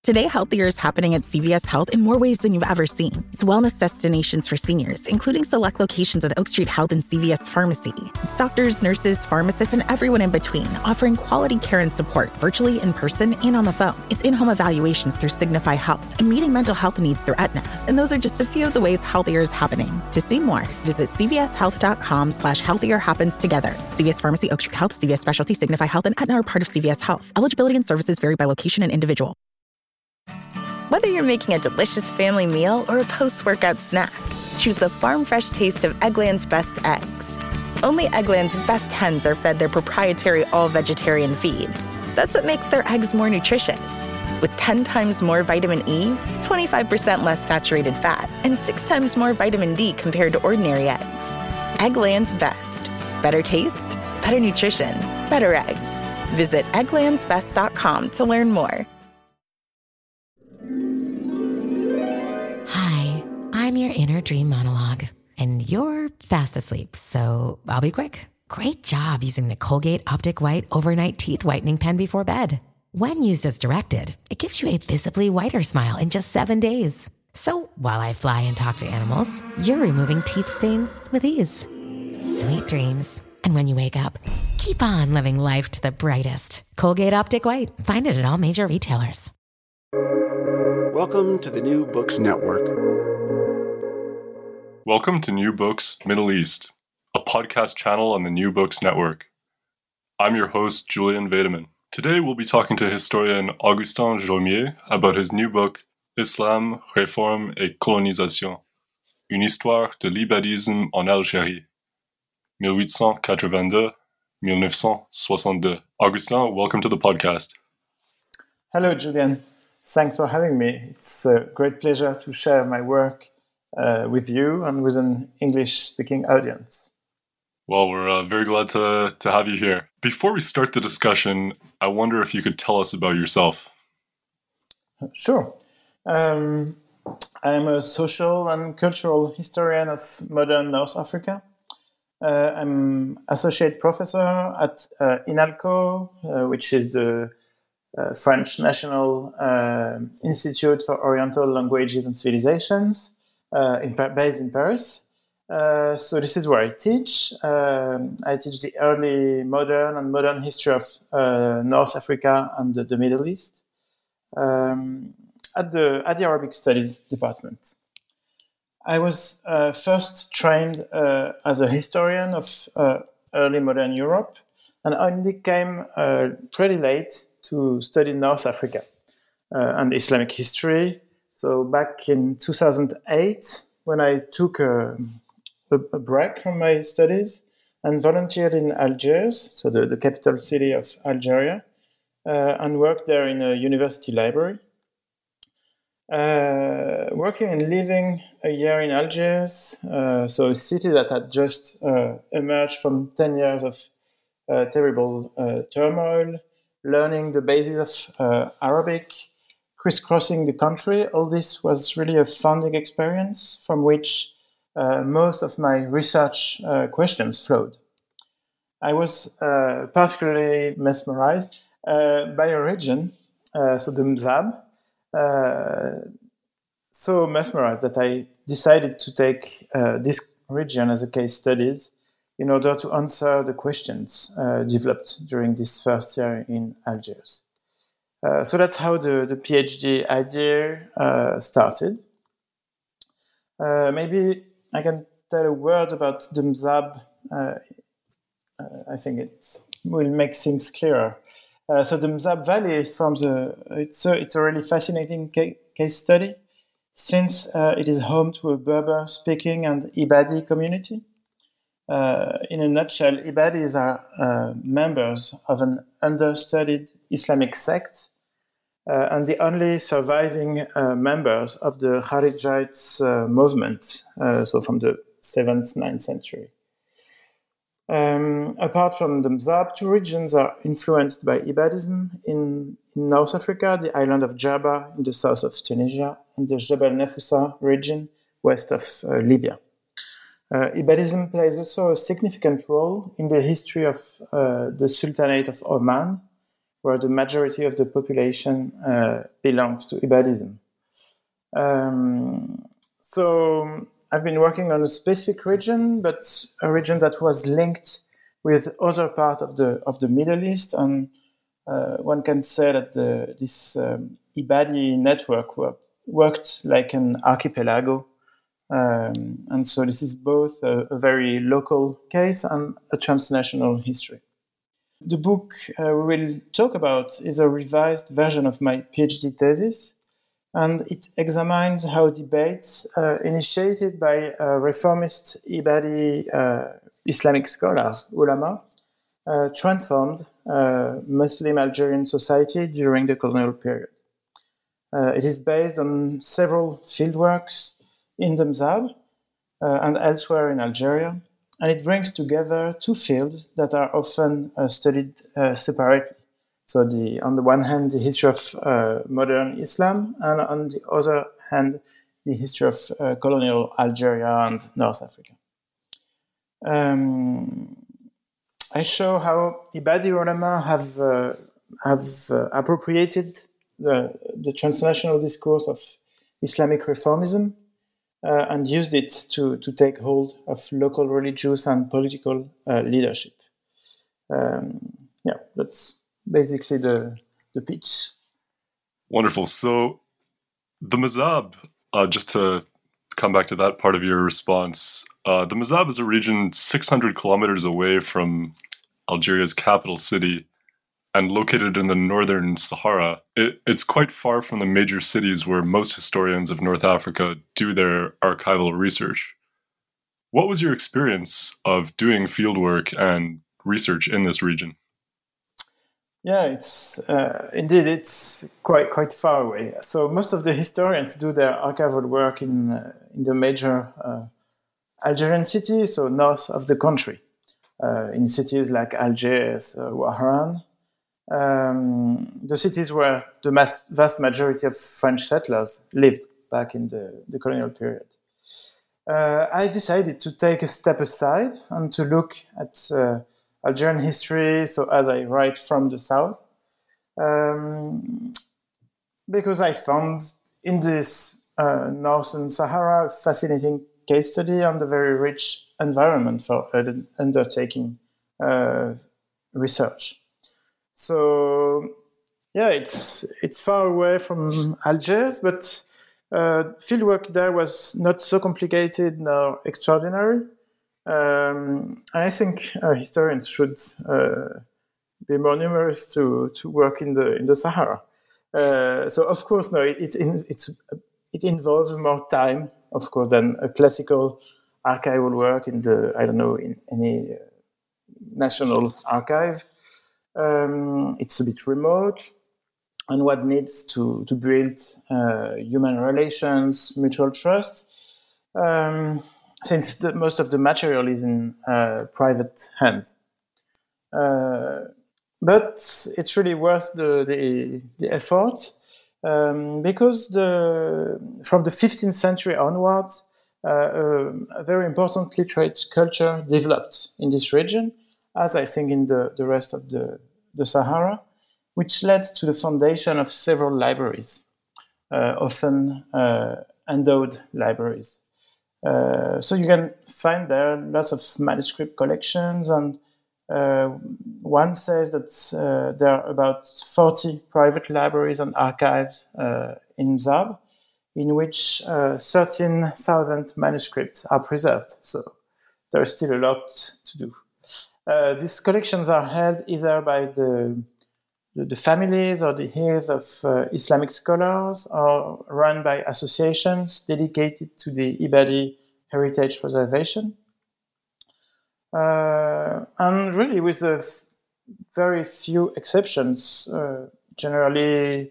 Today, healthier is happening at CVS Health in more ways than you've ever seen. It's wellness destinations for seniors, including select locations with Oak Street Health and CVS Pharmacy. It's doctors, nurses, pharmacists, and everyone in between, offering quality care and support virtually, in person, and on the phone. It's in-home evaluations through Signify Health and meeting mental health needs through Aetna. And those are just a few of the ways healthier is happening. To see more, visit cvshealth.com/healthier happens together. CVS Pharmacy, Oak Street Health, CVS Specialty, Signify Health, and Aetna are part of CVS Health. Eligibility and services vary by location and individual. Whether you're making a delicious family meal or a post-workout snack, choose the farm fresh taste of Eggland's best eggs. Only Eggland's best hens are fed their proprietary all-vegetarian feed. That's what makes their eggs more nutritious. With 10 times more vitamin E, 25% less saturated fat, and 6 times more vitamin D compared to ordinary eggs. Eggland's best. Better taste, better nutrition, better eggs. Visit egglandsbest.com to learn more. Hi, I'm your inner dream monologue, and you're fast asleep, so I'll be quick. Great job using the Colgate Optic White Overnight Teeth Whitening Pen before bed. When used as directed, it gives you a visibly whiter smile in just 7 days. So while I fly and talk to animals, you're removing teeth stains with ease. Sweet dreams. And when you wake up, keep on living life to the brightest. Colgate Optic White. Find it at all major retailers. Welcome to the New Books Network. Welcome to New Books Middle East, a podcast channel on the New Books Network. I'm your host, Julian Vedeman. Today we'll be talking to historian Augustin Jaumier about his new book, Islam, Réforme et Colonisation, une histoire de l'ibadisme en Algérie, 1882-1962. Augustin, welcome to the podcast. Hello, Julian. Thanks for having me. It's a great pleasure to share my work with you and with an English-speaking audience. Well, we're very glad to have you here. Before we start the discussion, I wonder if you could tell us about yourself. Sure. I am a social and cultural historian of modern North Africa. I'm associate professor at INALCO, which is the French National Institute for Oriental Languages and Civilizations, based in Paris. So this is where I teach. I teach the early modern history of North Africa and the Middle East at the Arabic Studies department. I was first trained as a historian of early modern Europe, and only came pretty late to study North Africa and Islamic history. So back in 2008, when I took a break from my studies and volunteered in Algiers, so the capital city of Algeria, and worked there in a university library. Working and living a year in Algiers, so a city that had just emerged from 10 years of terrible turmoil, learning the basis of Arabic, crisscrossing the country. All this was really a founding experience from which most of my research questions flowed. I was particularly mesmerized by a region, so the Mzab, so mesmerized that I decided to take this region as a case studies in order to answer the questions developed during this first year in Algiers. So that's how the PhD idea started. Maybe I can tell a word about the Mzab. I think it will make things clearer. So the Mzab Valley it's a really fascinating case study, since it is home to a Berber-speaking and Ibadi community. In a nutshell, Ibadis are members of an understudied Islamic sect and the only surviving members of the Kharijites movement, so from the 7th, 9th century. Apart from the Mzab, two regions are influenced by Ibadism in North Africa, the island of Jerba in the south of Tunisia, and the Jebel Nefusa region west of Libya. Ibadism plays also a significant role in the history of the Sultanate of Oman, where the majority of the population belongs to Ibadism. So I've been working on a specific region, but a region that was linked with other parts of the Middle East, and one can say that this Ibadi network worked like an archipelago. And so this is both a very local case and a transnational history. The book we will talk about is a revised version of my PhD thesis, and it examines how debates initiated by reformist Ibadi Islamic scholars, ulama, transformed Muslim Algerian society during the colonial period. It is based on several fieldworks in the Mzab and elsewhere in Algeria, and it brings together two fields that are often studied separately. So on the one hand, the history of modern Islam, and on the other hand, the history of colonial Algeria and North Africa. I show how Ibadi ulama have appropriated the transnational discourse of Islamic reformism and used it to take hold of local religious and political leadership. That's basically the pitch. Wonderful. So the Mzab, just to come back to that part of your response, the Mzab is a region 600 kilometers away from Algeria's capital city and located in the northern Sahara. It's quite far from the major cities where most historians of North Africa do their archival research. What was your experience of doing fieldwork and research in this region? Yeah, it's indeed it's quite far away. So most of the historians do their archival work in the major Algerian cities, so north of the country, in cities like Algiers, Oran, the cities where the vast majority of French settlers lived back in the colonial period. I decided to take a step aside and to look at Algerian history, so as I write from the south, because I found in this northern Sahara a fascinating case study and a very rich environment for undertaking research. So, yeah, it's far away from Algiers, but fieldwork there was not so complicated nor extraordinary. And I think historians should be more numerous to work in the Sahara. So of course, no, it involves more time, of course, than a classical archival work in in any national archive. It's a bit remote, and one needs to build human relations, mutual trust. Since most of the material is in private hands. But it's really worth the effort because from the 15th century onwards, a very important literate culture developed in this region, as I think in the rest of the Sahara, which led to the foundation of several libraries, often endowed libraries. So you can find there lots of manuscript collections, and one says that there are about 40 private libraries and archives in Mzab, in which 13,000 manuscripts are preserved. So there is still a lot to do. These collections are held either by the families or the heirs of Islamic scholars, or run by associations dedicated to the Ibadi heritage preservation. And really, with very few exceptions, generally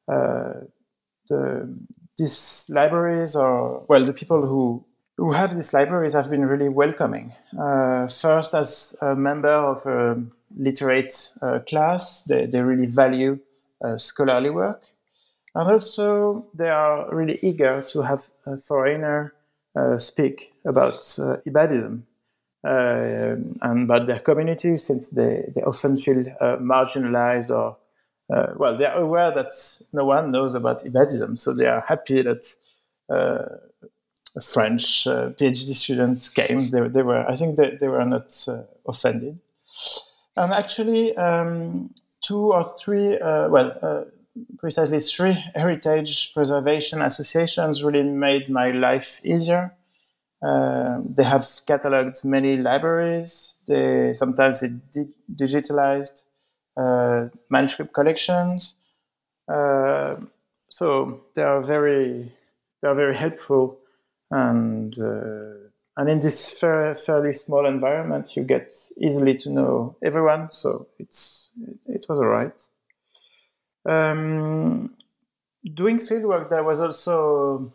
these libraries the people who have these libraries have been really welcoming. First, as a member of a literate class, they really value scholarly work. And also, they are really eager to have a foreigner speak about Ibadism and about their community, since they often feel marginalized or well, they are aware that no one knows about Ibadism, so they are happy that a French PhD student came. They were, I think, they were not offended. And actually, 2 or 3, precisely 3 heritage preservation associations really made my life easier. They have cataloged many libraries. Sometimes they digitalized manuscript collections. So they are very helpful, and in this fairly small environment, you get easily to know everyone. So it was all right. Doing fieldwork, there was also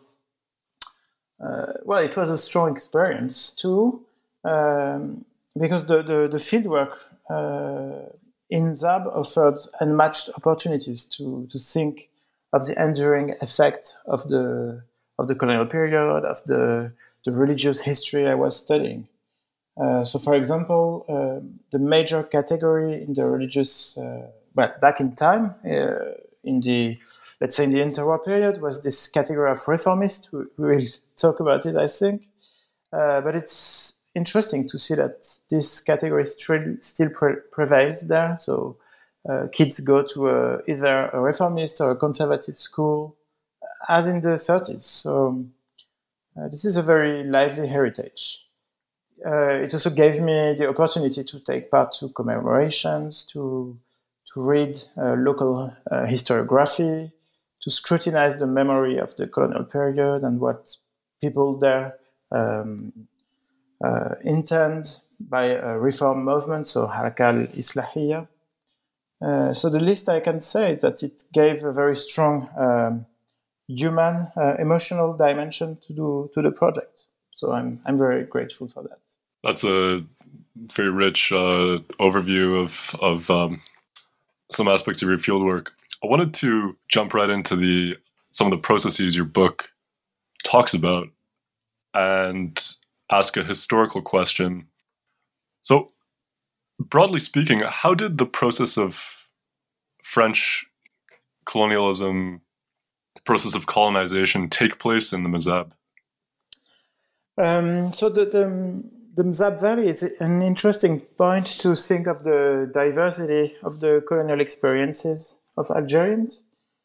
it was a strong experience too, because the fieldwork in Mzab offered unmatched opportunities to think of the enduring effect of the colonial period, of the religious history I was studying. So, for example, the major category in the religious, back in time, in the interwar period, was this category of reformist. We will talk about it, I think. But it's interesting to see that this category still prevails there. So kids go to either a reformist or a conservative school, as in the 30s. So this is a very lively heritage. It also gave me the opportunity to take part to commemorations, to read local historiography, to scrutinize the memory of the colonial period and what people there intend by a reform movement, so Haraka al-Islahiyya. So the least I can say is that it gave a very strong human, emotional dimension to the project. So I'm very grateful for that. That's a very rich overview of some aspects of your fieldwork. I wanted to jump right into some of the processes your book talks about and ask a historical question. So, broadly speaking, how did the process of French colonialism, the process of colonization, take place in the Mzab? So the Mzab Valley is an interesting point to think of the diversity of the colonial experiences of Algerians.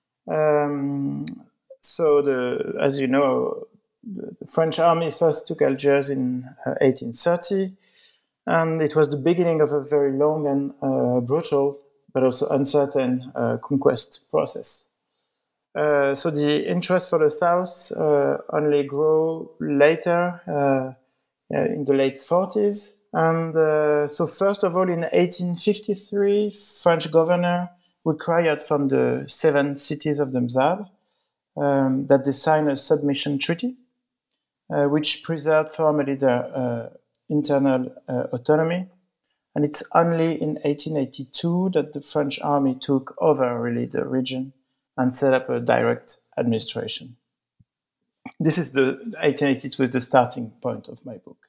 As you know, the French army first took Algiers in 1830, and it was the beginning of a very long and brutal, but also uncertain conquest process. So the interest for the South only grew later, in the late 40s. And so first of all, in 1853, French governor required from the 7 cities of the Mzab that they sign a submission treaty, which preserved formally their internal autonomy. And it's only in 1882 that the French army took over really the region and set up a direct administration. This is 1882 is the starting point of my book.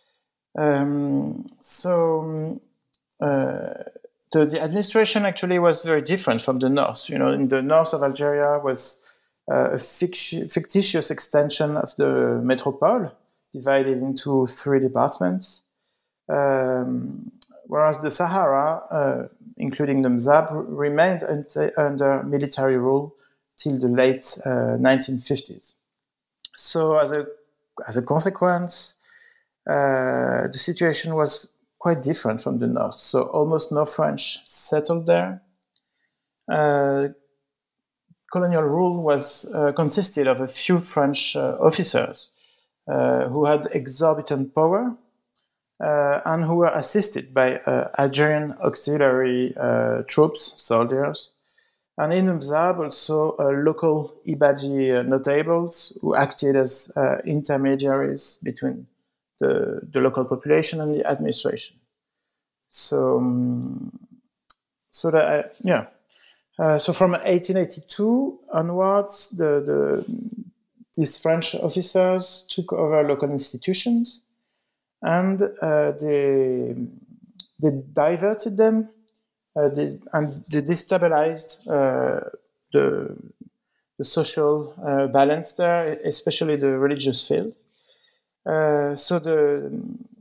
The administration actually was very different from the north. In the north of Algeria was a fictitious extension of the metropole, divided into 3 departments. Whereas the Sahara, including the Mzab, remained under military rule till the late 1950s. So as a consequence, the situation was quite different from the north. So almost no French settled there. Colonial rule consisted of a few French officers who had exorbitant power and who were assisted by Algerian auxiliary troops, soldiers, and in Mzab also local Ibadi notables who acted as intermediaries between the local population and the administration. So from 1882 onwards, these French officers took over local institutions, and they diverted them they destabilized the social balance there, especially the religious field. So the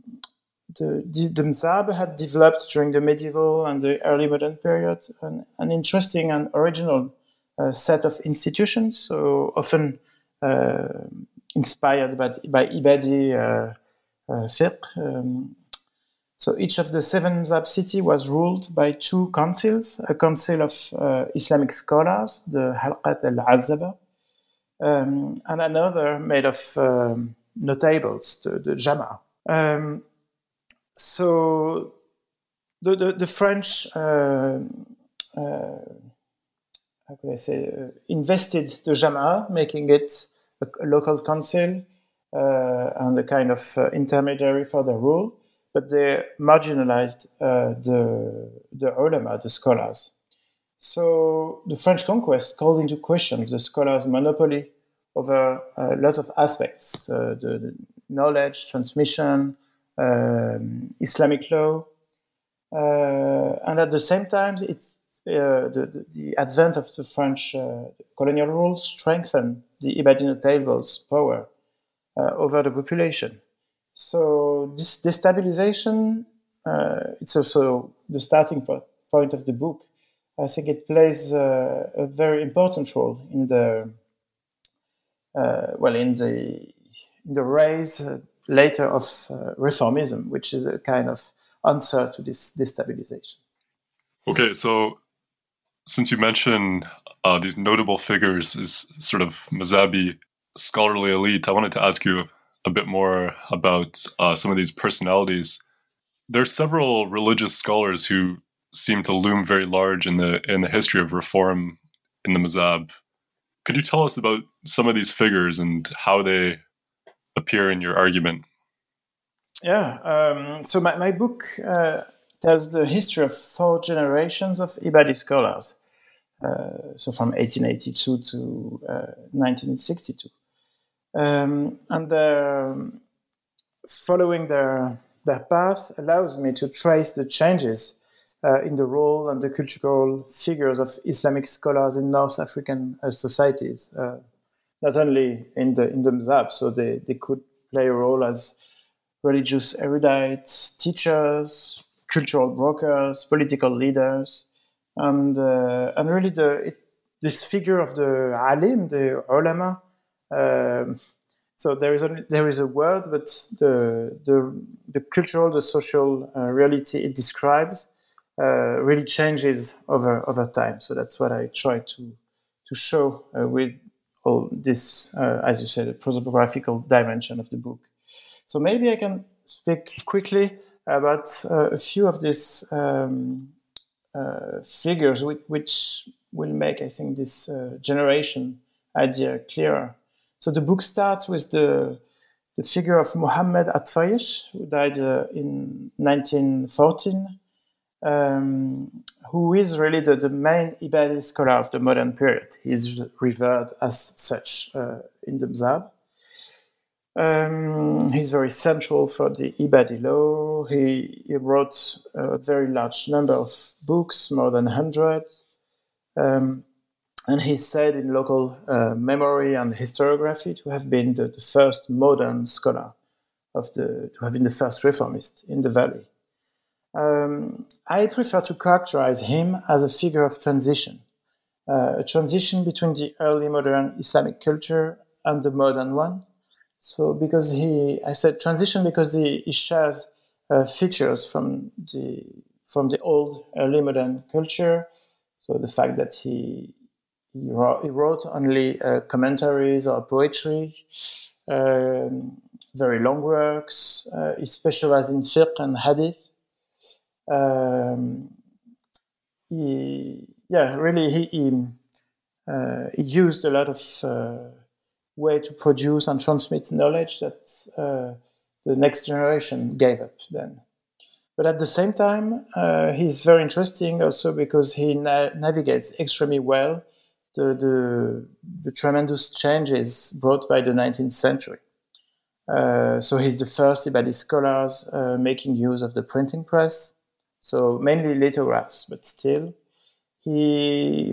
Mzab had developed during the medieval and the early modern period an interesting and original set of institutions, so often inspired by Ibadi fiqh. So each of the 7 Mzab cities was ruled by 2 councils, a council of Islamic scholars, the Halqat al-Azaba, and another made of notables, the Jama'. So the French, how could I say, invested the Jama', making it a local council and a kind of intermediary for their rule, but they marginalized the ulama, the scholars. So the French conquest called into question the scholars' monopoly over lots of aspects, the knowledge, transmission, Islamic law. And at the same time, it's the advent of the French colonial rule strengthened the Ibadi notables' power over the population. So this destabilization, it's also the starting point of the book. I think it plays a very important role in the rise later of reformism, which is a kind of answer to this destabilization. Okay, so since you mentioned these notable figures as sort of Mzabi scholarly elite, I wanted to ask you a bit more about some of these personalities. There are several religious scholars who seem to loom very large in the history of reform in the Mzab. Could you tell us about some of these figures and how they appear in your argument? Yeah, so my book tells the history of 4 generations of Ibadi scholars, so from 1882 to 1962. And following their path allows me to trace the changes in the role and the cultural figures of Islamic scholars in North African societies, not only in the Mzab, so they could play a role as religious erudites, teachers, cultural brokers, political leaders, and really this figure of the alim, the ulama. So there is a word, but the cultural, the social reality it describes really changes over time. So that's what I try to show with all this, as you said, the prosopographical dimension of the book. So maybe I can speak quickly about a few of these figures which will make, I think, this generation idea clearer. So the book starts with the figure of Muhammad Atfayish, who died in 1914, who is really the main Ibadi scholar of the modern period. He's revered as such in the Mzab. He's very central for the Ibadi law. He wrote a very large number of books, more than 100. And he's said in local memory and historiography to have been the first modern scholar, to have been the first reformist in the valley. I prefer to characterize him as a figure of transition, a transition between the early modern Islamic culture and the modern one. So because I said transition because he shares features from the old early modern culture. So the fact that he wrote only commentaries or poetry, very long works. He specialized in fiqh and hadith. He used a lot of way to produce and transmit knowledge that the next generation gave up then. But at the same time, he's very interesting also because he navigates extremely well the tremendous changes brought by the 19th century. So he's the first Ibadi scholars making use of the printing press, So mainly lithographs, but still, he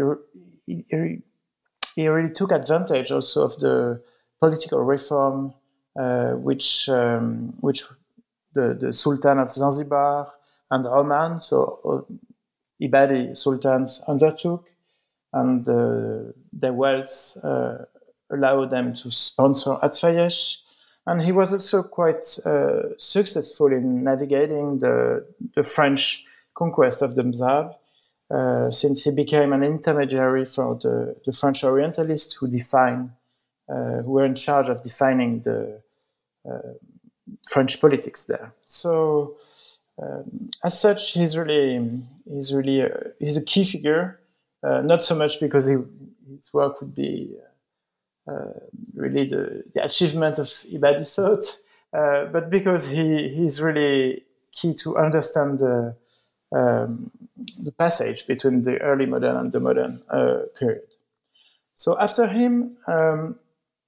really took advantage also of the political reform which the Sultan of Zanzibar and Oman, so Ibadi sultans, undertook, and their wealth allowed them to sponsor Atfayesh. And he was also quite successful in navigating the French conquest of the Mzab, since he became an intermediary for the French Orientalists who were in charge of defining the French politics there. So, as such, he's a key figure. Not so much because his work would be really the achievement of Ibadi thought, but because he's really key to understand the passage between the early modern and the modern period. So after him, so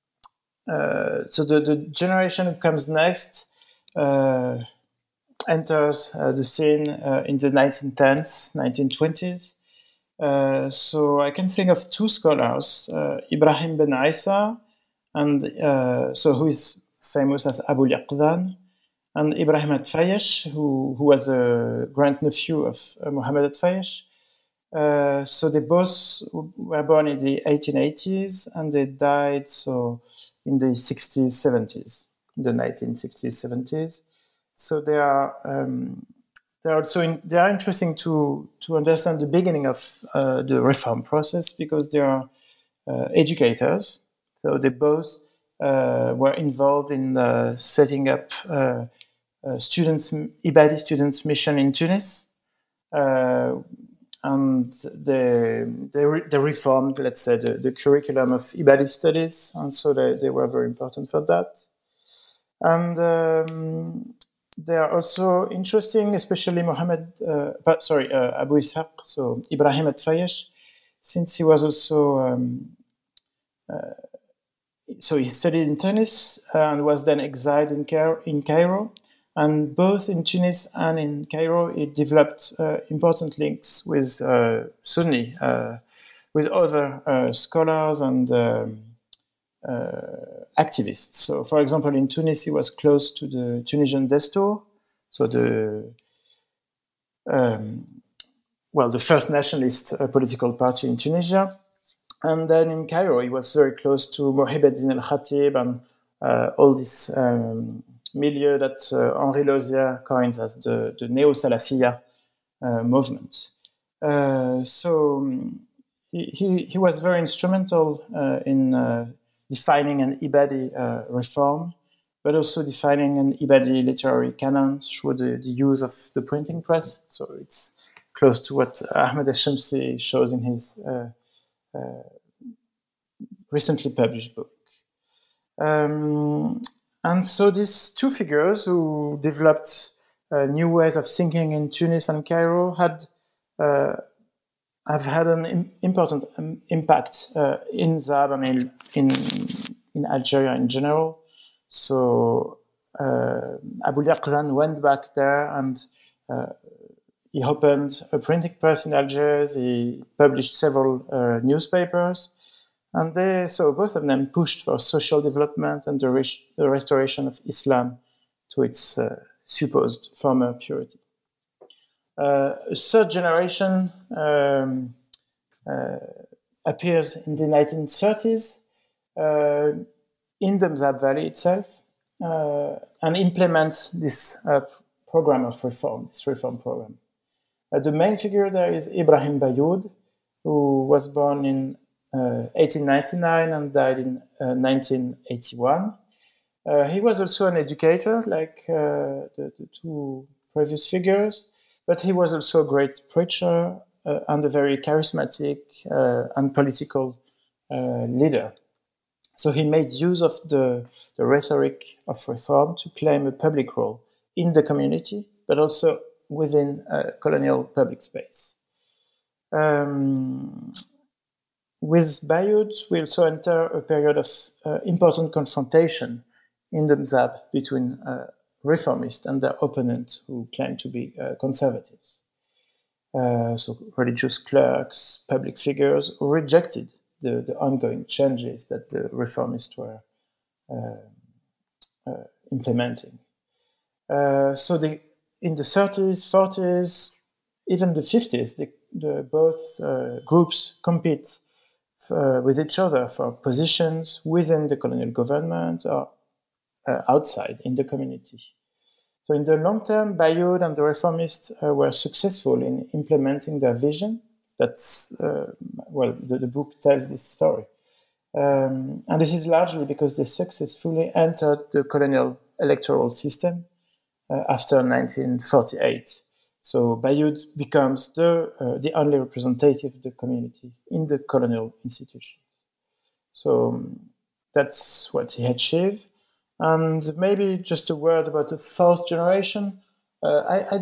the generation who comes next enters the scene in the 1910s, 1920s. So I can think of two scholars, Ibrahim Ben Isa, and who is famous as Abu Yaqdan, and Ibrahim Atfayesh, who was a grandnephew of Muhammad Atfayesh. So they both were born in the 1880s, and they died in the 60s, 70s, in the 1960s, 70s. So they are interesting to understand the beginning of the reform process, because they are educators. So they both were involved in setting up Ibadi students' mission in Tunis, and they reformed, let's say, the curriculum of Ibadi studies, and so they were very important for that. And they are also interesting, especially Abu Ishaq, so Ibrahim Atfayesh, since he was also so he studied in Tunis and was then exiled in Cairo. And both in Tunis and in Cairo, he developed important links with Sunni, with other scholars and activists. So, for example, in Tunis, he was close to the Tunisian Destour, so the first nationalist political party in Tunisia. And then in Cairo, he was very close to Mohibeddin al-Khatib and all this milieu that Henri Lauzière coins as the Neo-Salafiyya movement. So he was very instrumental in defining an Ibadi reform, but also defining an Ibadi literary canon through the use of the printing press. So it's close to what Ahmed al-Shamsi shows in his recently published book. And so these two figures who developed new ways of thinking in Tunis and Cairo have had an important impact in Zab and in Algeria in general. So Abu Yaqdan went back there and he opened a printing press in Algiers. He published several newspapers. And both of them pushed for social development and the restoration of Islam to its supposed former purity. A third generation appears in the 1930s in the Mzab Valley itself and implements this program of reform, this reform program. The main figure there is Ibrahim Bayoud, who was born in 1899 and died in 1981. He was also an educator, like the two previous figures, but he was also a great preacher and a very charismatic and political leader. So he made use of the rhetoric of reform to claim a public role in the community, but also within colonial public space. With Bayoud, we also enter a period of important confrontation in the Mzab between reformists and their opponents who claim to be conservatives. so religious clerks, public figures, who rejected the ongoing changes that the reformists were implementing. So in the 30s, 40s, even the 50s, both groups compete with each other for positions within the colonial government or outside in the community. So in the long term, Bayeux and the reformists were successful in implementing their vision. That's, the book tells this story. And this is largely because they successfully entered the colonial electoral system after 1948. So Bayeux becomes the only representative of the community in the colonial institutions. So that's what he achieved. And maybe just a word about the fourth generation. I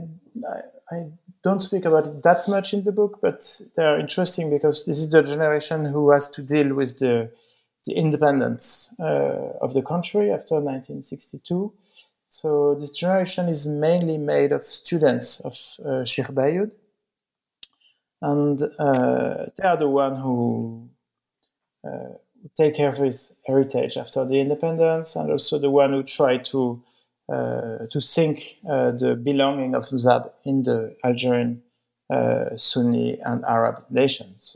don't speak about it that much in the book, but they are interesting because this is the generation who has to deal with the independence of the country after 1962. So this generation is mainly made of students of Sheikh Bayeux. And they are the one who take care of his heritage after the independence, and also the one who try to think the belonging of Mzab in the Algerian Sunni and Arab nations.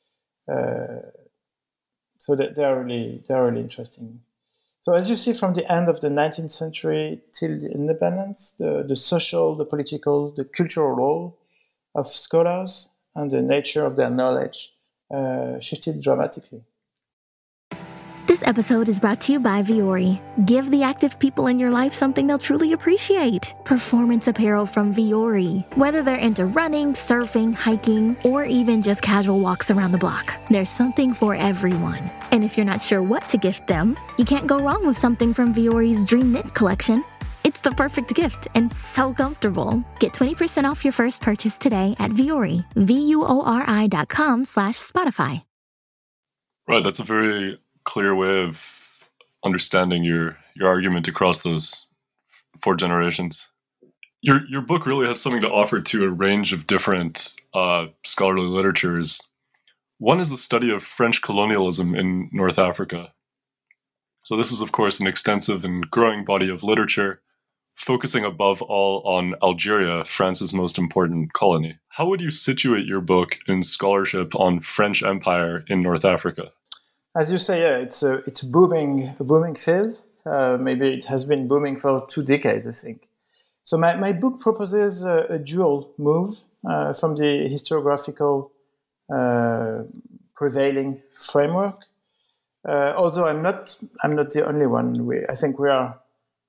So that they are really interesting. So as you see, from the end of the 19th century till the independence, the social, the political, the cultural role of scholars and the nature of their knowledge shifted dramatically. This episode is brought to you by Vuori. Give the active people in your life something they'll truly appreciate. Performance apparel from Vuori. Whether they're into running, surfing, hiking, or even just casual walks around the block, there's something for everyone. And if you're not sure what to gift them, you can't go wrong with something from Vuori's Dream Knit collection. It's the perfect gift and so comfortable. Get 20% off your first purchase today at Vuori, VUORI.com/Spotify. Right, that's a very clear way of understanding your argument across those four generations. Your book really has something to offer to a range of different scholarly literatures. One is the study of French colonialism in North Africa. So this is, of course, an extensive and growing body of literature, focusing above all on Algeria, France's most important colony. How would you situate your book in scholarship on French Empire in North Africa? As you say, yeah, it's a booming field. Maybe it has been booming for 2 decades, I think. So my book proposes a dual move from the historiographical prevailing framework. Although I'm not the only one. I think we are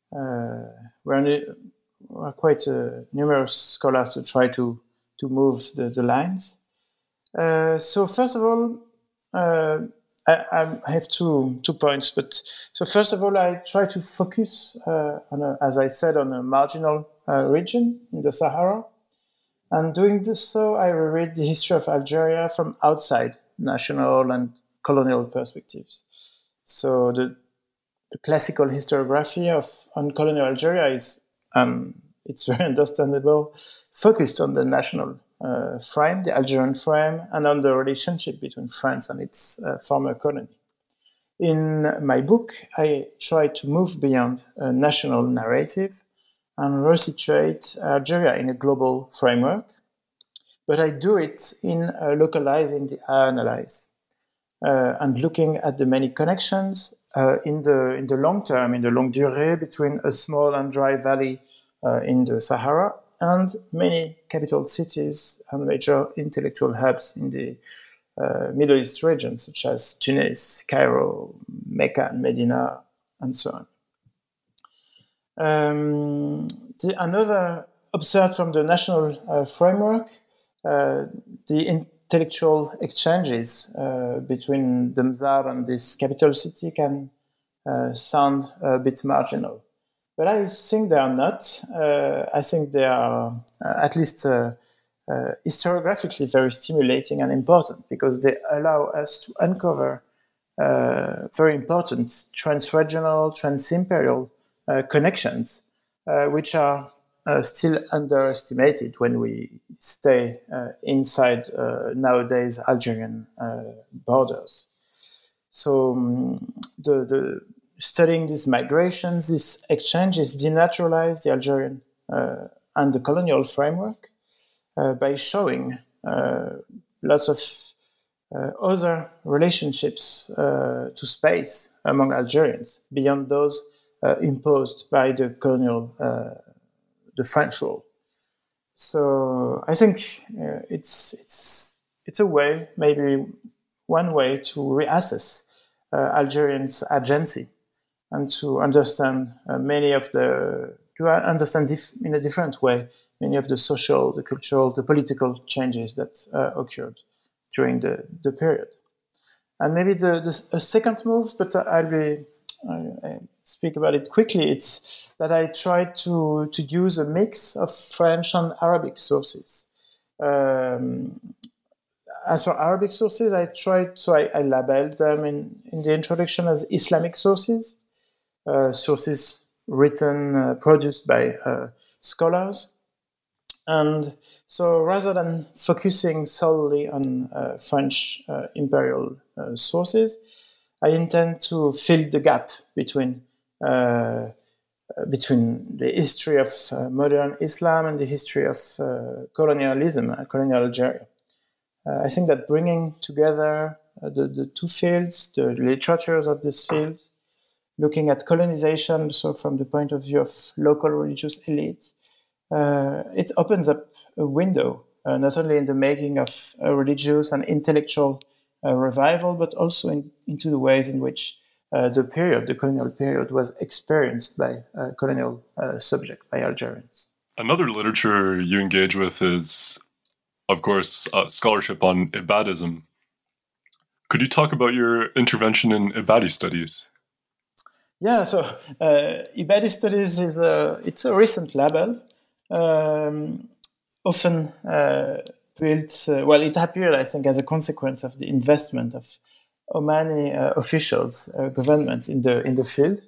quite numerous scholars to try to move the lines. So first of all, I have two points. But so first of all, I try to focus as I said, on a marginal region in the Sahara. And doing this, so I reread the history of Algeria from outside national and colonial perspectives. So the classical historiography on colonial Algeria is, it's very understandable, focused on the national frame, the Algerian frame, and on the relationship between France and its former colony. In my book, I try to move beyond a national narrative and resituate Algeria in a global framework, but I do it in localizing the analyze and looking at the many connections in the long term, in the longue durée, between a small and dry valley in the Sahara and many capital cities and major intellectual hubs in the Middle East region, such as Tunis, Cairo, Mecca, and Medina, and so on. Another observed from the national framework, the intellectual exchanges between the Mzab and this capital city can sound a bit marginal. But I think they are not. I think they are at least historiographically very stimulating and important, because they allow us to uncover very important trans-regional, trans-imperial connections, which are still underestimated when we stay inside nowadays Algerian borders. So the studying these migrations, these exchanges denaturalize the Algerian and the colonial framework by showing lots of other relationships to space among Algerians beyond those imposed by the colonial, the French rule. So I think it's a way, maybe one way to reassess Algerians' agency and to understand in a different way many of the social, the cultural, the political changes that occurred during the period. And maybe a second move, but I speak about it quickly, it's that I tried to use a mix of French and Arabic sources. As for Arabic sources, I labeled them in the introduction as Islamic sources, sources written, produced by scholars. And so rather than focusing solely on French imperial sources, I intend to fill the gap between the history of modern Islam and the history of colonialism, colonial Algeria. I think that bringing together the two fields, the literatures of this field, looking at colonization, so from the point of view of local religious elite, it opens up a window, not only in the making of a religious and intellectual revival, but also into the ways in which the colonial period, was experienced by colonial subjects, by Algerians. Another literature you engage with is, of course, scholarship on Ibadism. Could you talk about your intervention in Ibadi studies? Yeah, so Ibadi studies it's a recent label, often built. It appeared, I think, as a consequence of the investment of Omani officials, government in the field,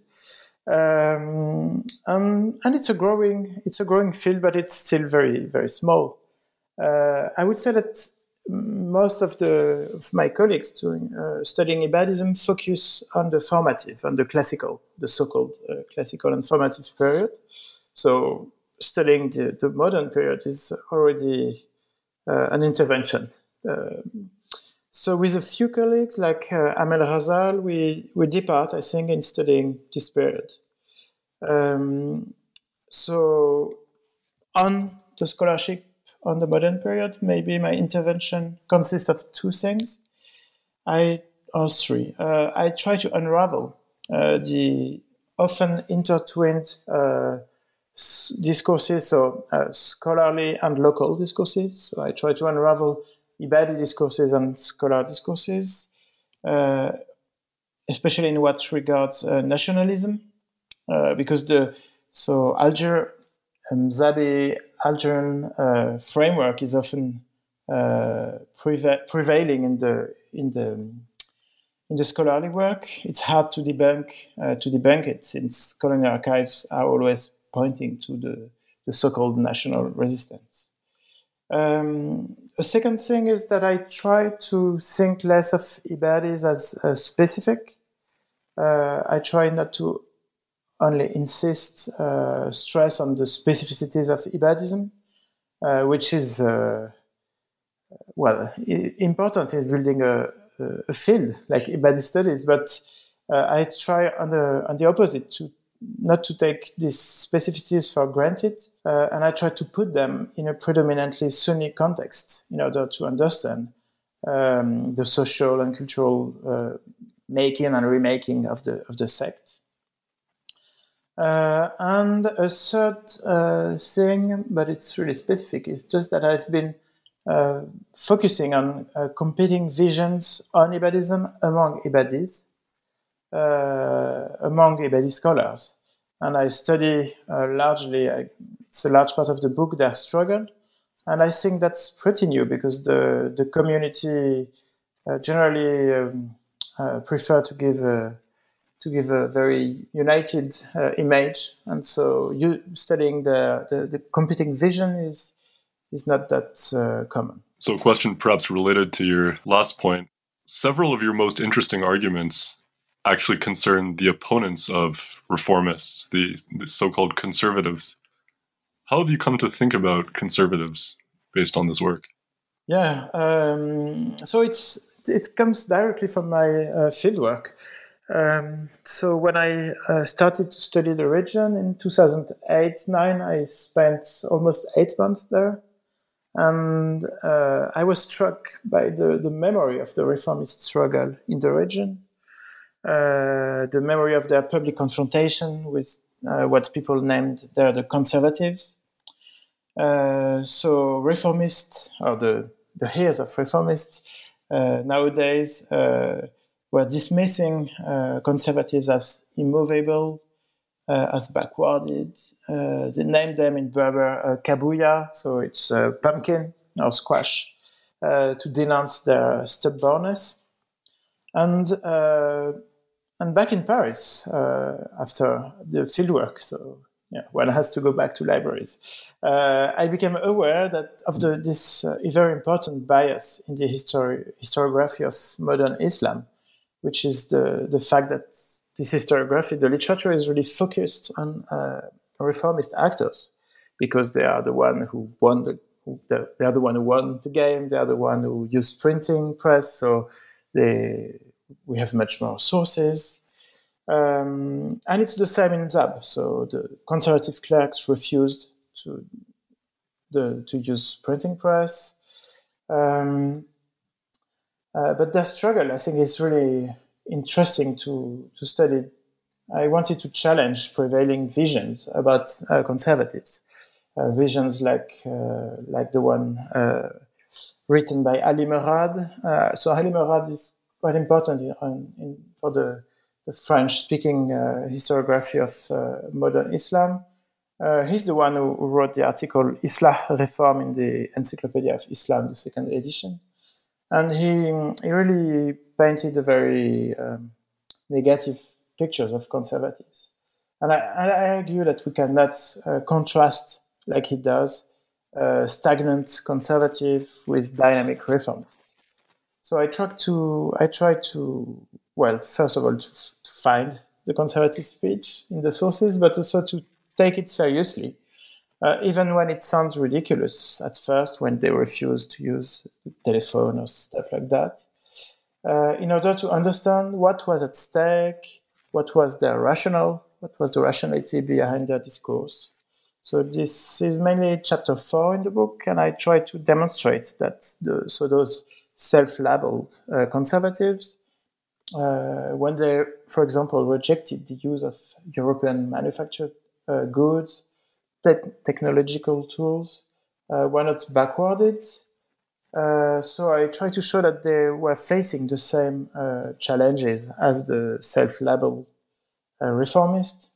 and it's a growing field, but it's still very, very small. I would say that most of my colleagues studying Ibadism focus on the formative, on the so-called classical and formative period. So studying the modern period is already an intervention. So with a few colleagues like Amel Ghazal, we depart, I think, in studying this period. So on the scholarship on the modern period, maybe my intervention consists of two things, three. I try to unravel the often intertwined discourses, so scholarly and local discourses. So I try to unravel Ibadi discourses and scholar discourses, especially in what regards nationalism, because Mzabi Algerian framework is often prevailing in the scholarly work. It's hard to debunk it, since colonial archives are always pointing to the so-called national resistance. A second thing is that I try to think less of Ibadis as specific. I try not to only stress on the specificities of Ibadism, which is important in building a field like Ibadi studies. But I try on the opposite, not to take these specificities for granted, and I try to put them in a predominantly Sunni context in order to understand the social and cultural making and remaking of the sect. And a third thing, but it's really specific, is just that I've been focusing on competing visions on Ibadism among Ibadis, among Ibadi scholars. And I study it's a large part of the book, their struggle. And I think that's pretty new, because the community generally prefer to give to give a very united image. And so you studying the competing vision is not that common. So a question perhaps related to your last point. Several of your most interesting arguments actually concern the opponents of reformists, the so-called conservatives. How have you come to think about conservatives based on this work? Yeah, so it comes directly from my fieldwork. So when I started to study the region in 2008-09, I spent almost 8 months there. And I was struck by the memory of the reformist struggle in the region, the memory of their public confrontation with what people named there the conservatives. So reformists, or the heirs of reformists, nowadays were dismissing conservatives as immovable, as backwarded. They named them in Berber kabuya, so it's pumpkin or squash, to denounce their stubbornness. And back in Paris, after the fieldwork, so yeah, one has to go back to libraries, I became aware that of this very important bias in the historiography of modern Islam, which is the fact that this historiography, the literature is really focused on reformist actors because they are the one who won they are the one who won the game. They are the one who used printing press, so we have much more sources. And it's the same in Mzab. So the conservative clerks refused to use printing press. But their struggle, I think, is really interesting to study. I wanted to challenge prevailing visions about conservatives, visions like the one written by Ali Merad. So Ali Merad is quite important for the French-speaking historiography of modern Islam. He's the one who wrote the article Islah Reform in the Encyclopedia of Islam, the second edition. And he really painted a very negative pictures of conservatives. And I argue that we cannot contrast, like he does, stagnant conservative with dynamic reformist. So I tried to well, first of all, to find the conservative speech in the sources, but also to take it seriously, even when it sounds ridiculous at first, when they refuse to use the telephone or stuff like that, in order to understand what was at stake, what was their rationale, what was the rationality behind their discourse. So this is mainly chapter 4 in the book, and I try to demonstrate that those self-labeled conservatives, when they, for example, rejected the use of European manufactured goods, technological tools, were not backwarded. So I try to show that they were facing the same challenges as the self-labeled reformists.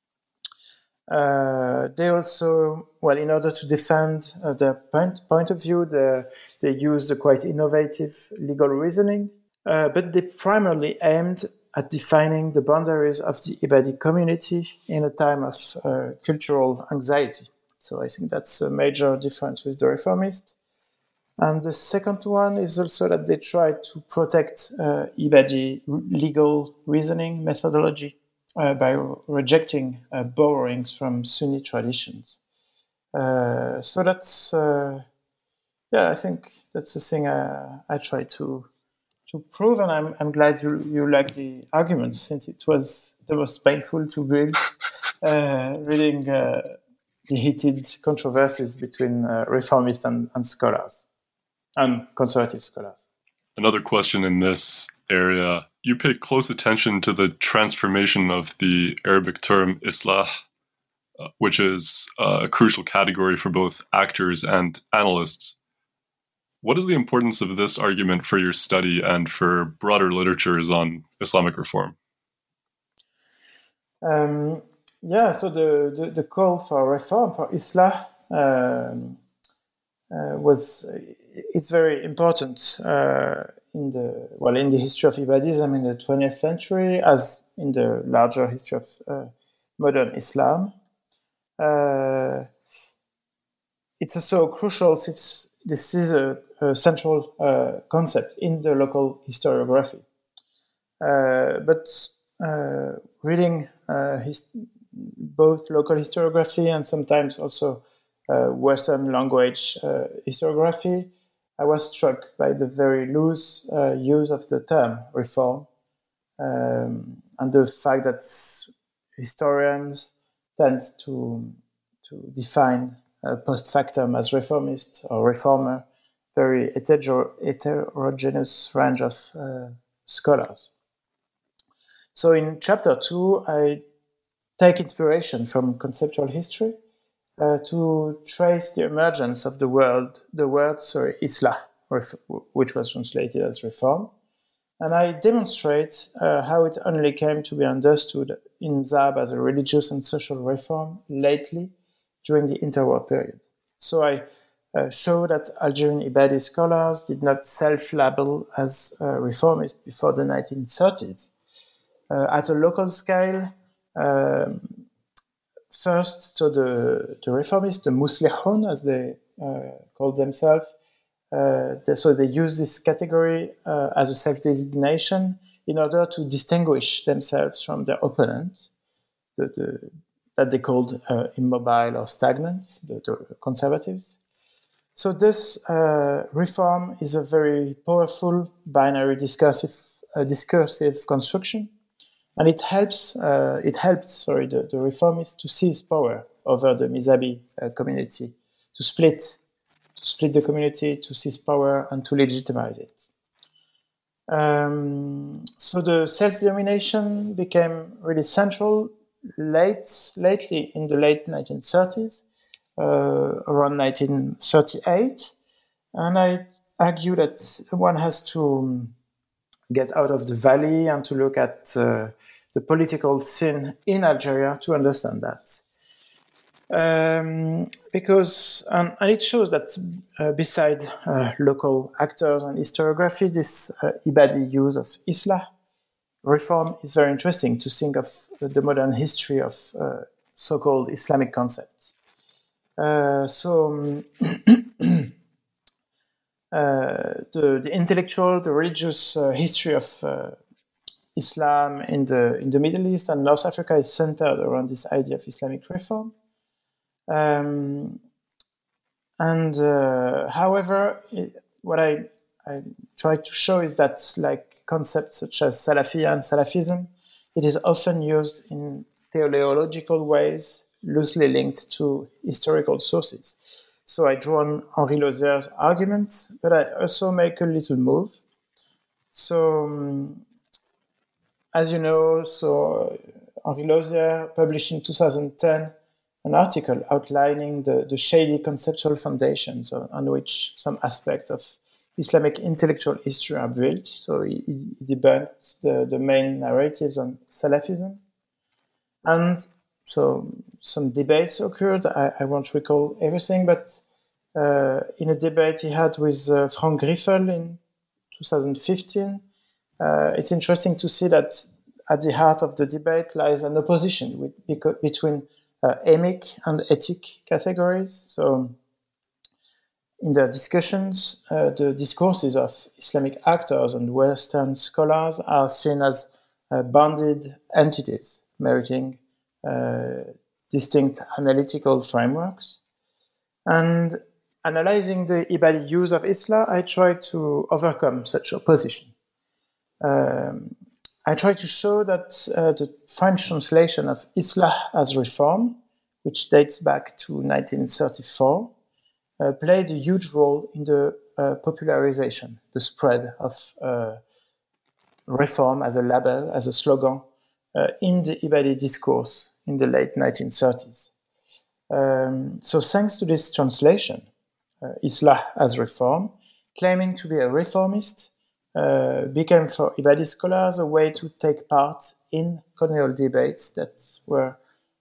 They also, well, in order to defend their point of view, they used a quite innovative legal reasoning, but they primarily aimed at defining the boundaries of the Ibadi community in a time of cultural anxiety. So I think that's a major difference with the reformists. And the second one is also that they tried to protect Ibadi legal reasoning methodology by rejecting borrowings from Sunni traditions. So that's, I think that's the thing I try to prove, and I'm glad you like the argument, since it was the most painful to read, reading the heated controversies between reformists and scholars, and conservative scholars. Another question in this area, you pay close attention to the transformation of the Arabic term Islah, which is a crucial category for both actors and analysts. What is the importance of this argument for your study and for broader literatures on Islamic reform? So the call for reform, for Islah, it's very important in the history of Ibadism in the 20th century, as in the larger history of modern Islam. It's also crucial since this is a central concept in the local historiography. But reading both local historiography and sometimes also Western language historiography, I was struck by the very loose use of the term reform and the fact that historians tend to define post factum as reformist or reformer, very heterogeneous range of scholars. So in chapter 2, I take inspiration from conceptual history to trace the emergence of the word Islah, which was translated as reform. And I demonstrate how it only came to be understood in Mzab as a religious and social reform lately during the interwar period. So I show that Algerian Ibadi scholars did not self-label as reformist before the 1930s. At a local scale, first, so the reformists, the Muslihun, as they call themselves, so they use this category as a self-designation in order to distinguish themselves from their opponents, that they called immobile or stagnant, the conservatives. So this reform is a very powerful binary discursive construction, and it helped the reformists to seize power over the Mizabi community, to split the community, to seize power, and to legitimize it. So the self-determination became really central lately in the late 1930s, around 1938, and I argue that one has to get out of the valley and to look at the political scene in Algeria to understand that. Because and it shows that beside local actors and historiography, this Ibadi use of Islah reform is very interesting to think of the modern history of so-called Islamic concepts. The intellectual, the religious history of Islam in the Middle East and North Africa is centered around this idea of Islamic reform. However, what I try to show is that, like concepts such as Salafiyya and Salafism, it is often used in teleological ways, loosely linked to historical sources. So I draw on Henri Lauzier's argument, but I also make a little move. So, as you know, Henri Lauzier published in 2010 an article outlining the shady conceptual foundations on which some aspect of Islamic intellectual history are built. So he debunked the main narratives on Salafism. And so some debates occurred. I won't recall everything, but in a debate he had with Frank Griffel in 2015, it's interesting to see that at the heart of the debate lies an opposition between emic and ethic categories. So in their discussions, the discourses of Islamic actors and Western scholars are seen as bounded entities, meriting distinct analytical frameworks. And analyzing the Ibadi use of Islah, I try to overcome such opposition. I try to show that the French translation of Islah as reform, which dates back to 1934, played a huge role in the popularization, the spread of reform as a label, as a slogan, in the Ibadi discourse in the late 1930s. So thanks to this translation, Islah as reform, claiming to be a reformist, became for Ibadi scholars a way to take part in colonial debates that were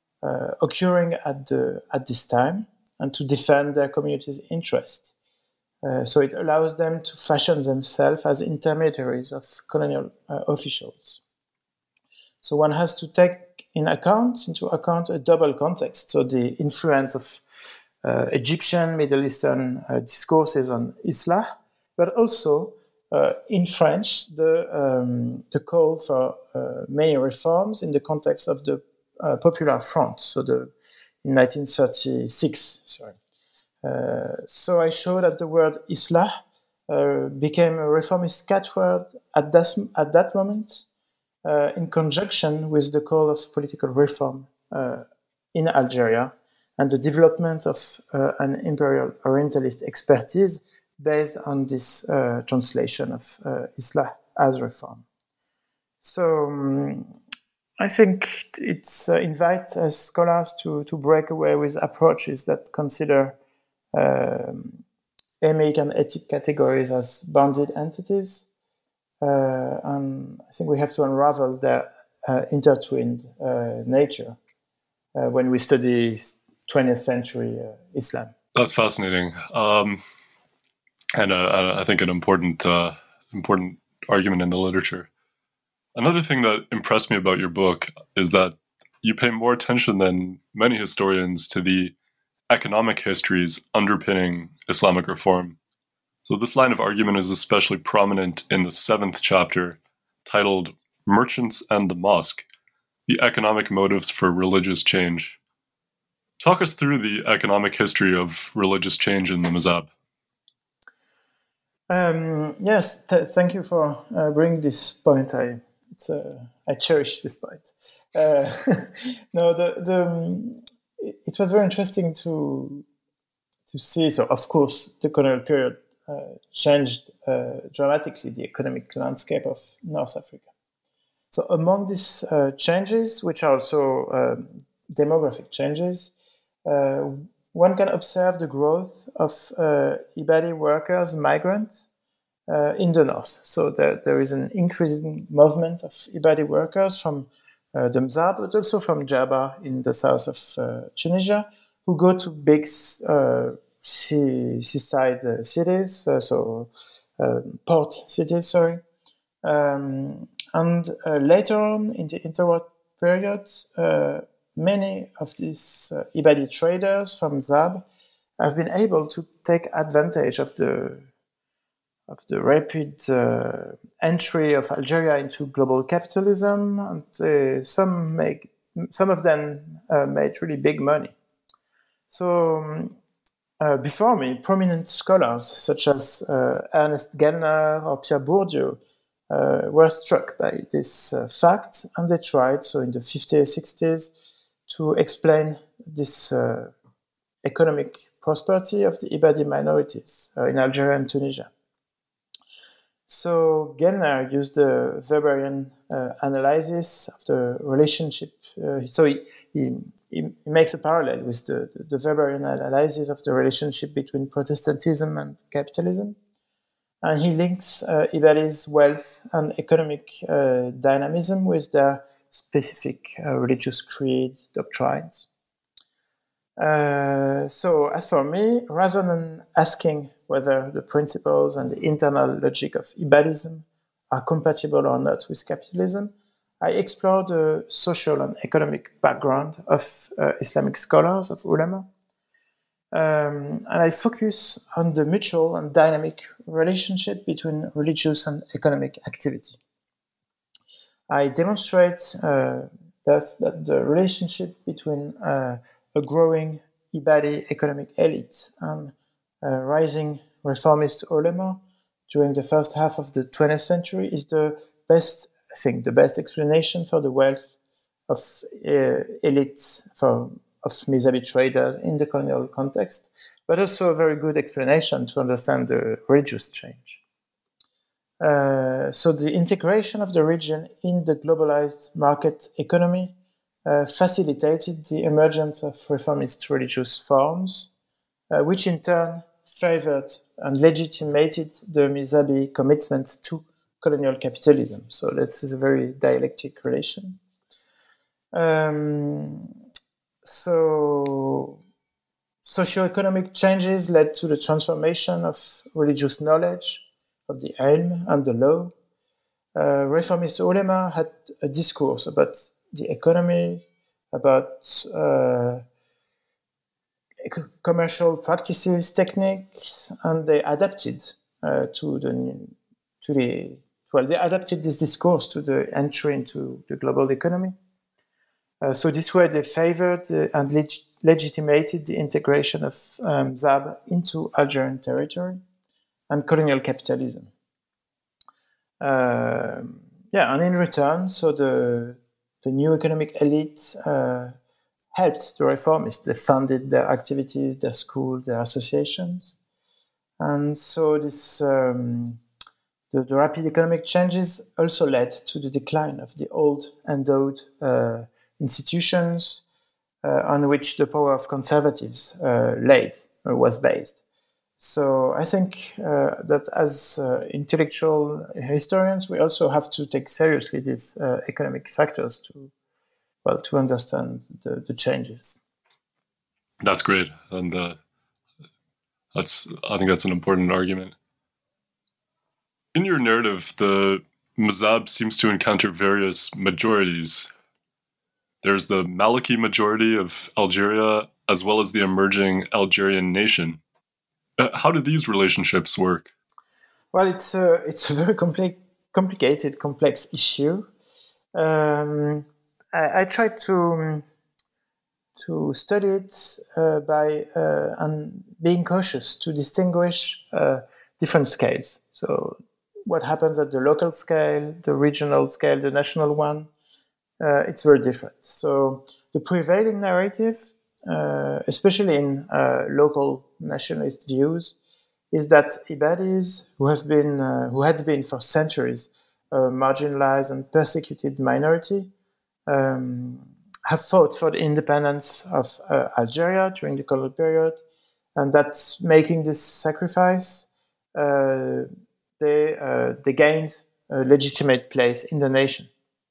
occurring at this time and to defend their community's interest. So it allows them to fashion themselves as intermediaries of colonial officials. So one has to take into account a double context. So the influence of Egyptian, Middle Eastern discourses on Islam, but also in French, the call for many reforms in the context of the Popular Front. So in 1936, sorry. So I show that the word Islah became a reformist catchword at that moment, in conjunction with the call of political reform in Algeria and the development of an imperial Orientalist expertise based on this translation of Islah as reform. So I think it invites scholars to break away with approaches that consider emic and etic categories as bounded entities. And I think we have to unravel their intertwined nature when we study 20th century Islam. That's fascinating. And I think an important argument in the literature. Another thing that impressed me about your book is that you pay more attention than many historians to the economic histories underpinning Islamic reform. So this line of argument is especially prominent in the 7th chapter, titled Merchants and the Mosque, the Economic Motives for Religious Change. Talk us through the economic history of religious change in the Mazhab. Yes, thank you for bringing this point. I cherish this point. No, it was very interesting to see. So, of course, the colonial period changed dramatically the economic landscape of North Africa. So, among these changes, which are also demographic changes, one can observe the growth of Ibadi workers, migrants, in the north. So there is an increasing movement of Ibadi workers from the Mzab, but also from Djerba in the south of Tunisia, who go to big seaside cities, port cities, sorry. And later on, in the interwar period, many of these Ibadi traders from Mzab have been able to take advantage of the rapid entry of Algeria into global capitalism, and some of them made really big money. So before me, prominent scholars such as Ernest Gellner or Pierre Bourdieu were struck by this fact, and they tried, so in the 50s, 60s, to explain this economic prosperity of the Ibadi minorities in Algeria and Tunisia. So Gellner used the Weberian analysis of the relationship. So he makes a parallel with the Weberian analysis of the relationship between Protestantism and capitalism. And he links Ibadi's wealth and economic dynamism with their specific religious creed doctrines. So as for me, rather than asking whether the principles and the internal logic of Ibadism are compatible or not with capitalism, I explore the social and economic background of Islamic scholars, of ulama, and I focus on the mutual and dynamic relationship between religious and economic activity. I demonstrate that the relationship between a growing Ibadi economic elite and rising reformist ulama during the first half of the 20th century is the best explanation for the wealth of elites, of Mizrahi traders in the colonial context, but also a very good explanation to understand the religious change. So the integration of the region in the globalized market economy facilitated the emergence of reformist religious forms, which in turn favored and legitimated the Mizrahi commitment to colonial capitalism. So this is a very dialectic relation. So Socioeconomic changes led to the transformation of religious knowledge, of the ilm and the law. Reformist ulema had a discourse about the economy, about commercial practices, techniques, and they adapted they adapted this discourse to the entry into the global economy. So this way they favored and legitimated the integration of Mzab into Algerian territory and colonial capitalism. And in return, so the new economic elite helped the reformists. They funded their activities, their schools, their associations. And so this the rapid economic changes also led to the decline of the old endowed institutions on which the power of conservatives was based. So I think that as intellectual historians, we also have to take seriously these economic factors to understand the changes. That's great, and I think that's an important argument. In your narrative, the Mzab seems to encounter various majorities. There's the Maliki majority of Algeria, as well as the emerging Algerian nation. How do these relationships work? Well, it's a very complicated, complex issue. I tried to study it by being cautious to distinguish different scales. So what happens at the local scale, the regional scale, the national one, it's very different. So the prevailing narrative, especially in local nationalist views, is that Ibadis, who had been for centuries a marginalized and persecuted minority, have fought for the independence of Algeria during the colonial period, and that's making this sacrifice, they gained a legitimate place in the nation.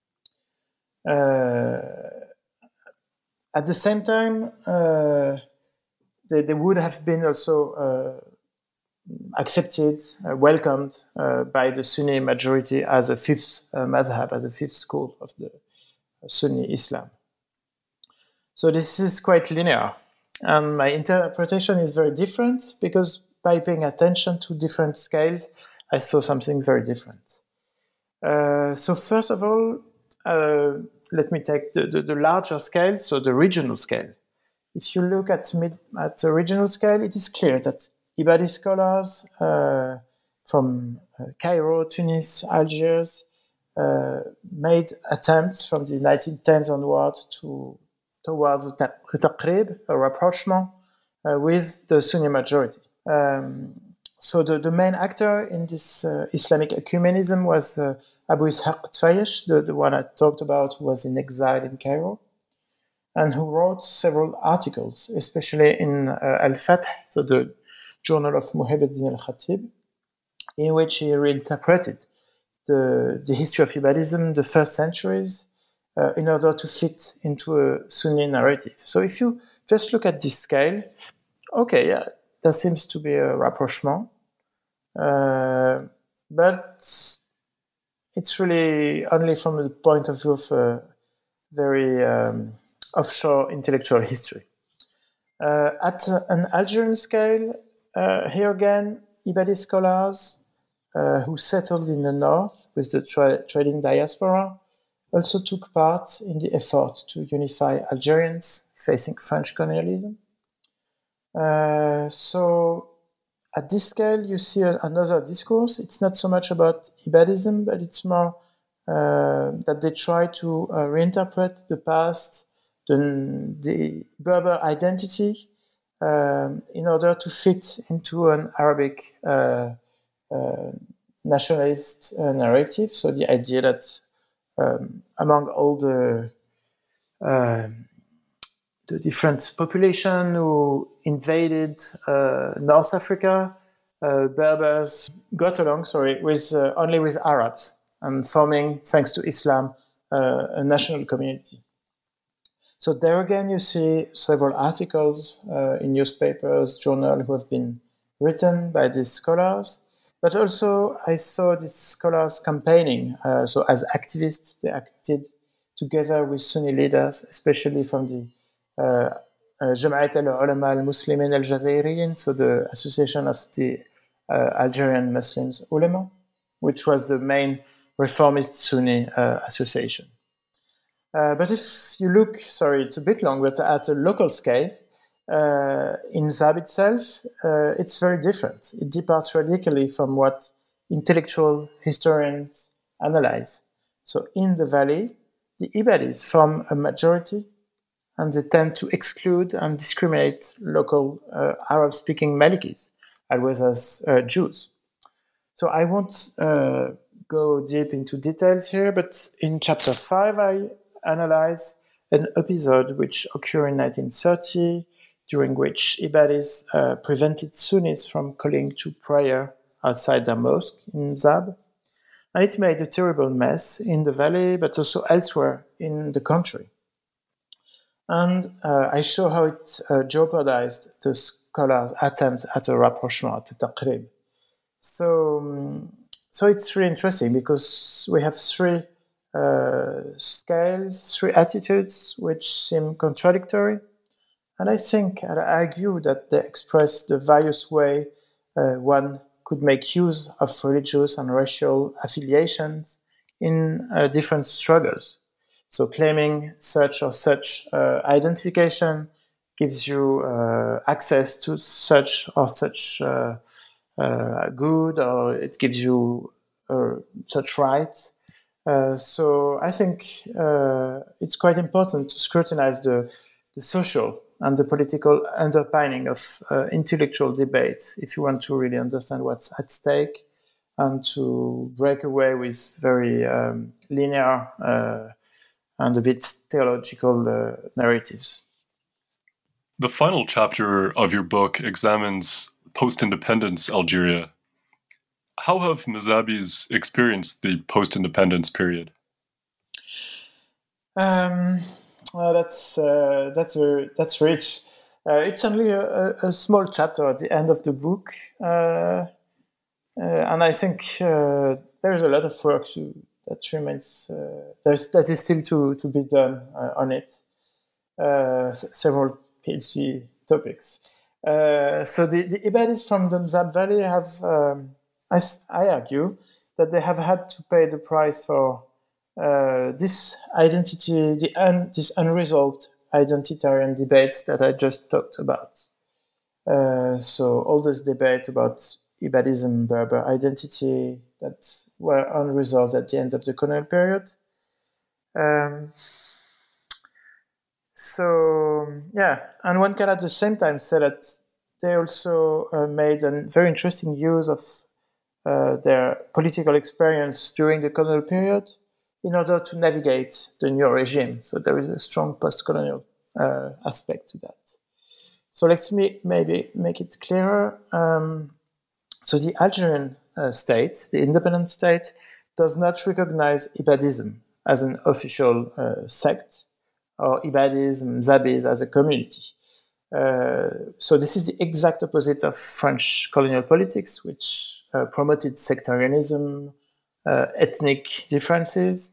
At the same time, they would have been also accepted, welcomed by the Sunni majority as a fifth madhab, as a fifth school of the Sunni Islam. So this is quite linear. And my interpretation is very different because by paying attention to different scales, I saw something very different. So first of all, let me take the larger scale, so the regional scale. If you look at the regional scale, it is clear that Ibadi scholars from Cairo, Tunis, Algiers made attempts from the 1910s onward towards a taqrib, a rapprochement with the Sunni majority. So the main actor in this Islamic ecumenism was Abu Ishaq Tfayesh, the one I talked about, who was in exile in Cairo, and who wrote several articles, especially in Al-Fath, so the journal of Muhyiddin al-Khatib, in which he reinterpreted the history of Ibadism, the first centuries, in order to fit into a Sunni narrative. So if you just look at this scale, okay, yeah, there seems to be a rapprochement, but it's really only from the point of view of a very offshore intellectual history. At an Algerian scale, here again, Ibadi scholars who settled in the north with the trading diaspora also took part in the effort to unify Algerians facing French colonialism. So at this scale, you see another discourse. It's not so much about Ibadism, but it's more that they try to reinterpret the past, the Berber identity, in order to fit into an Arabic nationalist narrative. So the idea that among all the different population who invaded North Africa, Berbers got along, with only with Arabs and forming, thanks to Islam, a national community. So there again, you see several articles in newspapers, journals who have been written by these scholars. But also, I saw these scholars campaigning. So as activists, they acted together with Sunni leaders, especially from the Jama'at al-Ulama al-Muslimin al-Jazairiyin, so the Association of the Algerian Muslims Ulama, which was the main reformist Sunni association. But if you look, it's a bit long, but at a local scale, in Mzab itself, it's very different. It departs radically from what intellectual historians analyze. So in the valley, the Ibadis form a majority, and they tend to exclude and discriminate local Arab-speaking Malikis, as well as Jews. So I won't go deep into details here, but in chapter 5, I analyze an episode which occurred in 1930, during which Ibadis prevented Sunnis from calling to prayer outside their mosque in Mzab. And it made a terrible mess in the valley, but also elsewhere in the country. And I show how it jeopardized the scholars' attempt at a rapprochement, at a taqrib. So it's really interesting because we have three scales, three attitudes which seem contradictory. And I think, and I argue that they express the various way one could make use of religious and racial affiliations in different struggles. So claiming such or such identification gives you access to such or such good, or it gives you such rights. So I think it's quite important to scrutinize the social and the political underpinning of intellectual debate if you want to really understand what's at stake and to break away with very linear and a bit theological narratives. The final chapter of your book examines post-independence Algeria. How have Mzabis experienced the post-independence period? Well, that's rich. It's only a small chapter at the end of the book, and I think there's a lot of work that remains. That is still to be done on it. Several PhD topics. So the Ibadis from the Mzab Valley have, I argue, that they have had to pay the price for this identity, this unresolved identitarian debates that I just talked about. So all these debates about Ibadism, Berber identity that were unresolved at the end of the colonial period. And one can at the same time say that they also made a very interesting use of their political experience during the colonial period in order to navigate the new regime. So there is a strong post-colonial aspect to that. So let's maybe make it clearer. So the Algerian state, the independent state, does not recognize Ibadism as an official sect, or Ibadism, Mzabis as a community. So this is the exact opposite of French colonial politics, which promoted sectarianism, ethnic differences.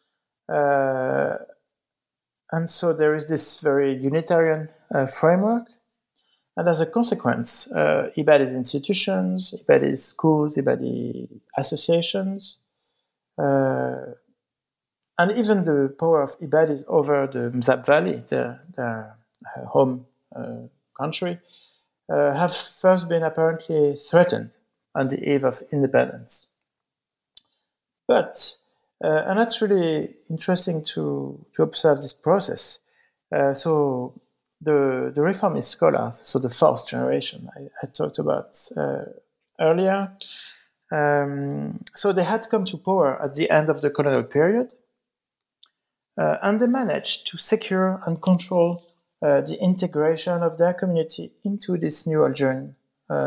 And so there is this very unitarian framework. And as a consequence, Ibadis institutions, Ibadis schools, Ibadi associations, and even the power of Ibadis over the Mzab Valley, their home country, have first been apparently threatened on the eve of independence. But, and that's really interesting to observe this process. So the reformist scholars, so the fourth generation I talked about earlier, so they had come to power at the end of the colonial period, and they managed to secure and control the integration of their community into this new Algerian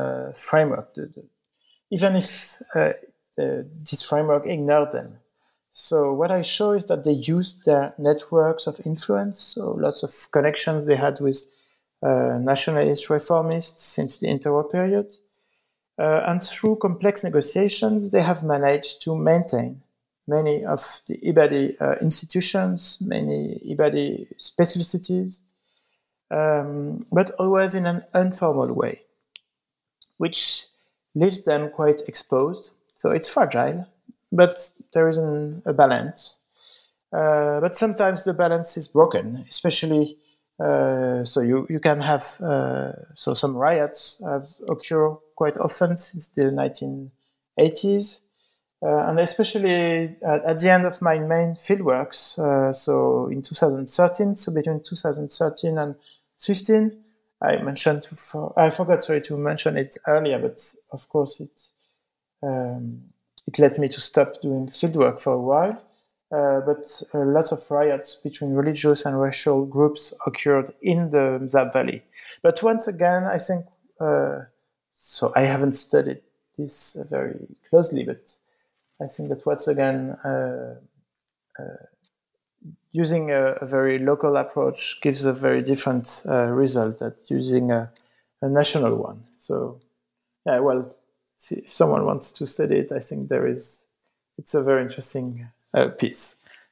framework, even if this framework ignored them. So what I show is that they used their networks of influence, so lots of connections they had with nationalist reformists since the interwar period. And through complex negotiations, they have managed to maintain many of the Ibadi institutions, many Ibadi specificities, but always in an informal way, which leaves them quite exposed. So it's fragile, but there is a balance. But sometimes the balance is broken, especially so you can have so some riots have occurred quite often since the 1980s, and especially at the end of my main fieldworks. So in 2013, so between 2013 and 15, I forgot to mention it earlier, but of course it led me to stop doing fieldwork for a while. But lots of riots between religious and racial groups occurred in the Mzab Valley. But once again, I think, so I haven't studied this very closely, but I think that once again, using a very local approach gives a very different result than using a national one. So, yeah, well, if someone wants to study it, I think it's a very interesting piece.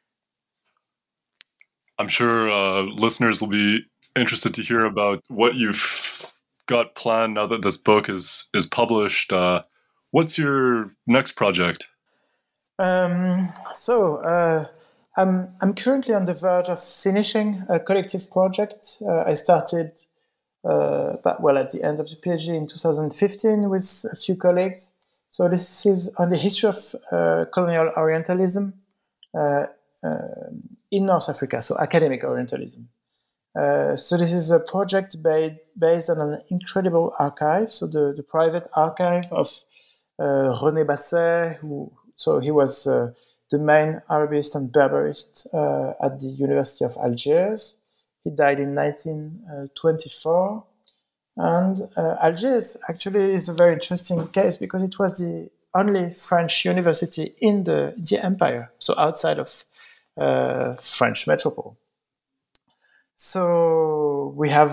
I'm sure listeners will be interested to hear about what you've got planned now that this book is published. What's your next project? I'm currently on the verge of finishing a collective project. I started, at the end of the PhD in 2015 with a few colleagues. So this is on the history of colonial Orientalism in North Africa, so academic Orientalism. So this is a project based on an incredible archive, so the private archive of René Basset, he was the main Arabist and Berberist at the University of Algiers. He died in 1924. And Algiers actually is a very interesting case because it was the only French university in the empire, so outside of French metropole. So we have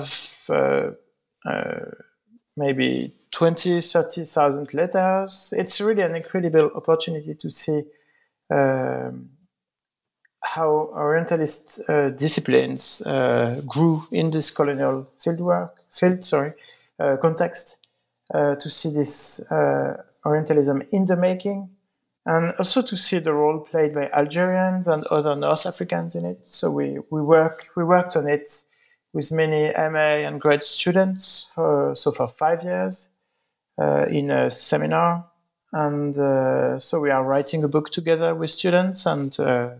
maybe 30,000 letters. It's really an incredible opportunity to see how Orientalist disciplines grew in this colonial context, to see this Orientalism in the making, and also to see the role played by Algerians and other North Africans in it. So we worked on it with many MA and grad students for 5 years in a seminar, and so we are writing a book together with students and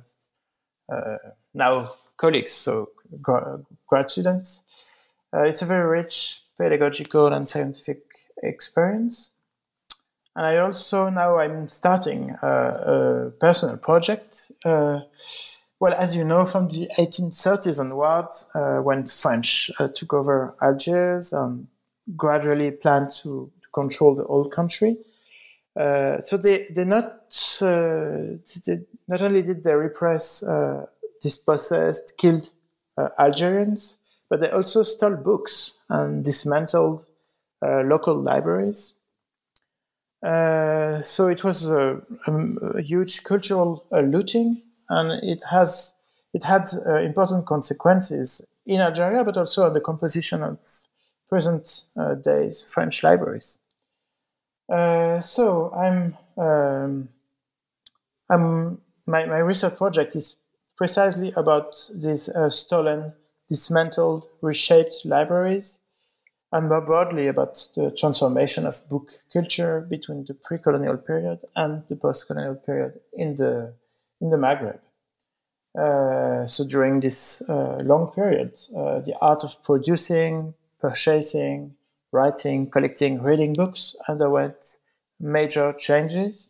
now colleagues, so grad students. It's a very rich pedagogical and scientific experience. And I'm starting a personal project. As you know, from the 1830s onwards, when French took over Algiers and gradually planned to control the whole country. So they not only did they repress, dispossessed, killed Algerians, but they also stole books and dismantled local libraries. So it was a huge cultural looting, and it had important consequences in Algeria, but also on the composition of present days French libraries. My research project is precisely about these stolen, dismantled, reshaped libraries, and more broadly about the transformation of book culture between the pre-colonial period and the post-colonial period in the Maghreb. So during this long period, the art of producing, purchasing, writing, collecting, reading books underwent major changes.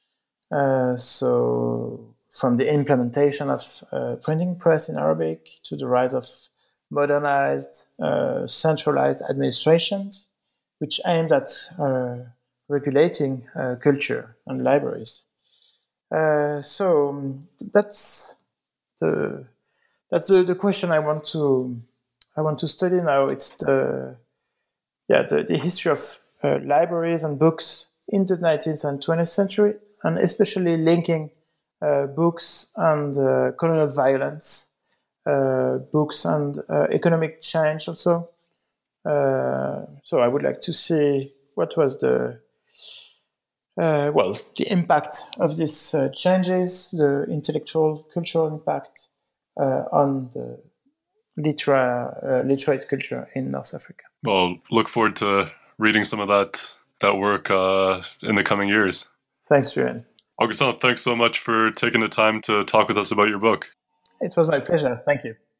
So from the implementation of printing press in Arabic to the rise of modernized, centralized administrations, which aimed at regulating culture and libraries. So that's the question I want to study now. It's the history of libraries and books in the 19th and 20th century, and especially linking books and colonial violence, books and economic change also. So I would like to see what was the impact of these changes, the intellectual, cultural impact on the literate culture in North Africa. Well, look forward to reading some of that work in the coming years. Thanks, Julian. Augustin, thanks so much for taking the time to talk with us about your book. It was my pleasure. Thank you.